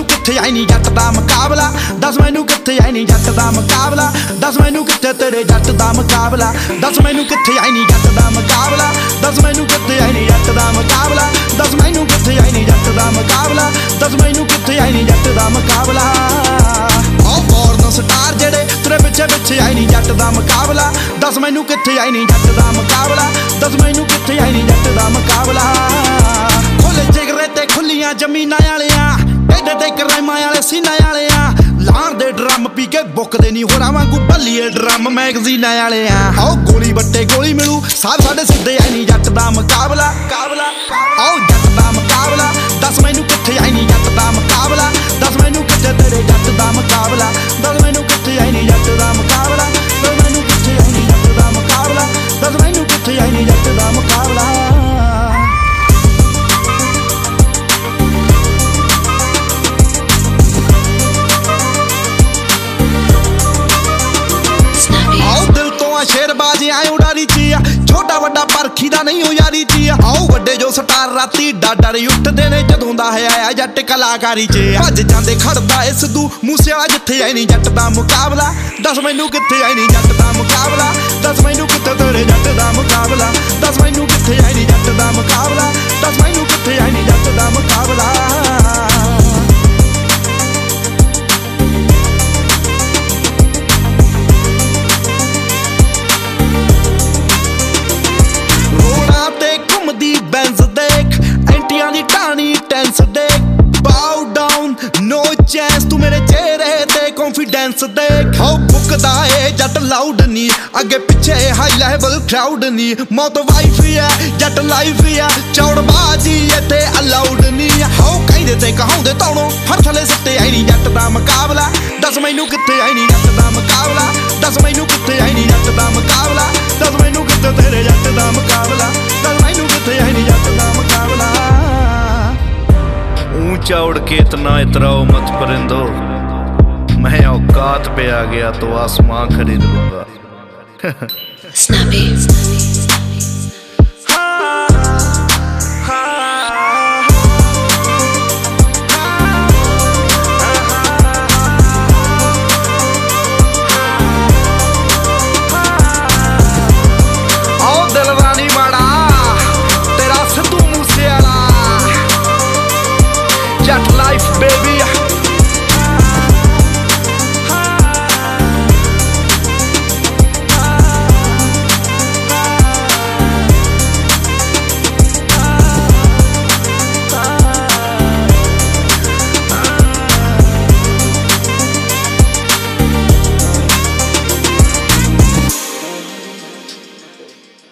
मैनू कित्थे आई नी जट दा मुकाबला, दस मैनू कित्थे आई नी जट दा मुकाबला, दस मैनू कित्थे तेरे जट दा मुकाबला, दस मैनू कित्थे आई नी जट दा मुकाबला, दस मैनू कित्थे आई नी जट दा मुकाबला, दस मैनू कित्थे आई नी जट दा मुकाबला, दस मैनू कित्थे आई नी जट दा मुकाबला। स्टार जेड़े तेरे पिछे पिछे आई नी जट दा मुकाबला, दस मैनू कित्थे आई नी जट दा मुकाबला, दस मैनू कित्थे आई नी जट दा मुकाबला। खुले जिगरे ते खुलियां जमीनां आलियां, टेढ़े ते कराइमां आले सीनां आलियां, लाण दे ड्रम पी के बुकदे नी होरां वांगू भल्लीए ड्रम मैगजीनां आलियां। आओ गोली बट्टे गोली मिलू सारे साडे सिद्धे आई नी जट दा मुकाबला, आओ जट दा मुकाबला, दस मैनू कित्थे आई नी जट दा मुकाबला, दस मैनू कित्थे तेरे जट दा मुकाबला, दस मैनू कित्थे आई नी जट दा मुकाबला, दस मैनू कित्थे आई नी जट दा मुकाबला, दस मैनू कित्थे आई नी जट दा मुकाबला। शेरबाजी आए उड़ारी चिया, छोटा वड्डा परखी दा नहीं हो यारी चिया। आओ वड्डे जो स्टार राती डाडर उठदे ने जदों दा है आया जट कलाकारी च। भज जांदे खड़दा ए सिद्धू मूसे वाला जिथे आई नी जट दा मुकाबला, दस मैनू कित्थे आई नी जट दा मुकाबला, दस मैनू कित्थे तेरे जट दा मुकाबला, दस मैनू कित्थे आई नी जट दा मुकाबला, दस मैनू कित्थे आई नी जट दा मुकाबला। तू मेरे चेहरे ते कॉन्फिडेंस देख, हो बुकदा है जट लाउड नी, अगे पिछे हाई लेवल क्राउड नी। मौत वाइफ है जट लाइफ है, चौड़बाजी इत्थे अलाउड नी। हो कहंदे ते कहाउंदे तौणों हर थले सट्टे आई नी जट दा मुकाबला, दस मैनू कित्थे आई नी जट दा मुकाबला, दस मैनू कित्थे आई नी जट दा मुकाबला, दस मैनू कित्थे तेरे जट दा मुकाबला, दस मैनू कित्थे आई नी जट दा मुकाबला। ऊंचा उड़ के इतना इतराओ मत परिंदो, मैं औकात पे आ गया तो आसमां खरीद लूंगा।